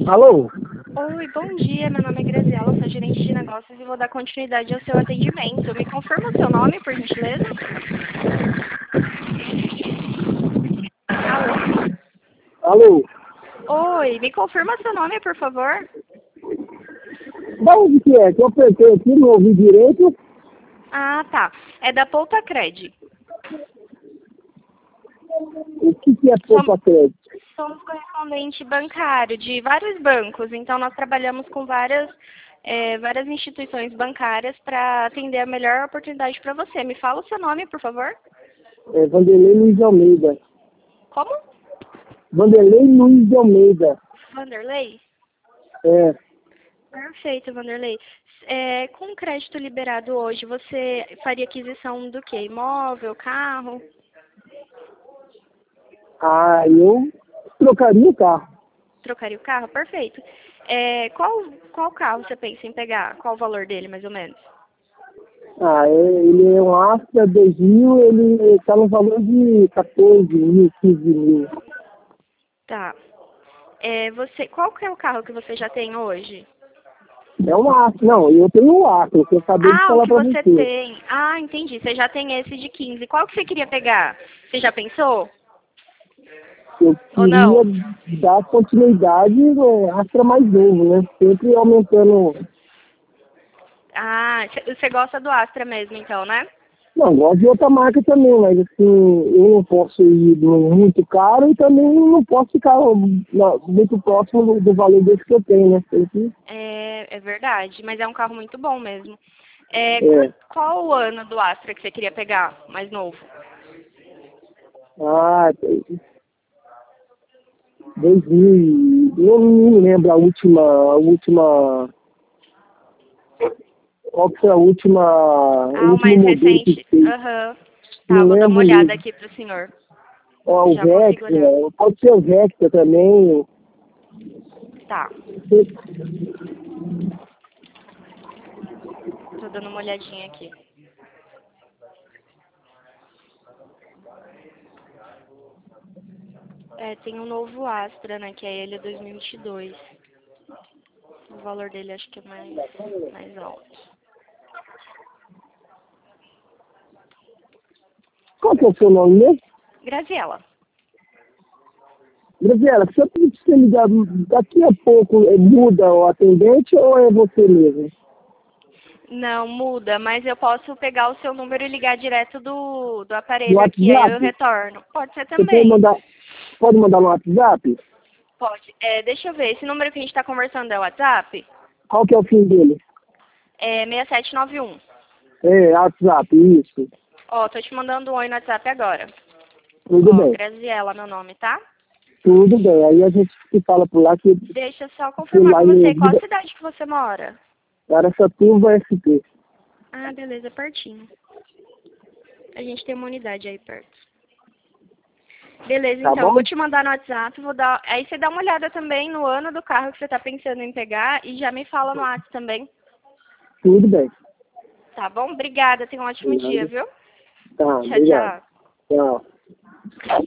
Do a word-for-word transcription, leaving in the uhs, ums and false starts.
Alô? Oi, bom dia. Meu nome é Graziela, sou gerente de negócios e vou dar continuidade ao seu atendimento. Me confirma o seu nome, por gentileza? Alô? Alô? Oi, me confirma seu nome, por favor? Da onde que é? Que eu apertei aqui, não ouvi direito. Ah, tá. É da Poupa Cred. O que, que é Som- poupa crédito? Somos correspondente bancário de vários bancos, então nós trabalhamos com várias, eh, várias instituições bancárias para atender a melhor oportunidade para você. Me fala o seu nome, por favor? É Vanderlei Luiz de Almeida. Como? Vanderlei Luiz de Almeida. Vanderlei? É. Perfeito, Vanderlei. É, com crédito liberado hoje, você faria aquisição do quê? Imóvel, carro? Ah, eu trocaria o carro. Trocaria o carro? Perfeito. É, qual, qual carro você pensa em pegar? Qual o valor dele, mais ou menos? Ah, é, ele é um Astra dois mil, ele está no valor de quatorze mil, quinze mil. Tá. É, você, qual que é o carro que você já tem hoje? É um Astra. Não, eu tenho um Astra, que eu acabei de Ah, o falar que para você você. tem. Ah, entendi. Você já tem esse de quinze. Qual que você queria pegar? Você já pensou? Eu Ou queria não? dar continuidade no Astra mais novo, né? Sempre aumentando. Ah, c- você gosta do Astra mesmo, então, né? Não, gosto de outra marca também, mas assim, eu não posso ir no muito caro e também não posso ficar na- muito próximo do, do valor desse que eu tenho, né? Tem que, É, é verdade, mas é um carro muito bom mesmo. É, é, quan- qual o ano do Astra que você queria pegar, mais novo? ah, tem dois mil, eu não lembro a última, a última, qual que foi a última, o Ah, o último mais modelo que recente. fez, Aham. Tá, eu não vou dar uma lembro olhada mesmo. aqui pro senhor. Ó, o Já consigo Vectra, olhar. pode ser o Vectra também. Tá, tô dando uma olhadinha aqui. É, tem um novo Astra, né, que é ele dois mil e vinte e dois. O valor dele acho que é mais, mais alto. Qual que é o seu nome mesmo? Graziela. Graziela, se eu pedir pra você ligar daqui a pouco, é, muda o atendente ou é você mesmo? Não, muda, mas eu posso pegar o seu número e ligar direto do, do No aparelho aqui, aí eu WhatsApp? retorno. Pode ser Você pode também. mandar, pode mandar no WhatsApp? Pode. É, deixa eu ver, esse número que a gente está conversando é o WhatsApp? Qual que é o fim dele? É seis sete nove um. É, WhatsApp, isso. Ó, tô te mandando um oi no WhatsApp agora. Tudo Ó, bem, Graziela, meu nome, tá? tudo bem. Aí a gente se fala por lá que, Deixa eu só que confirmar lá com em você, qual Vida, cidade que você mora? Araçatuba S P. Ah, beleza, pertinho. A gente tem uma unidade aí perto. Beleza, Tá então, eu bom? vou te mandar no WhatsApp, vou dar... aí você dá uma olhada também no ano do carro que você tá pensando em pegar e já me fala no WhatsApp também. Tudo bem. Tá bom? Obrigada, tenha um ótimo dia, Nada. viu? Tá, Tchau, obrigado. tchau. Tchau.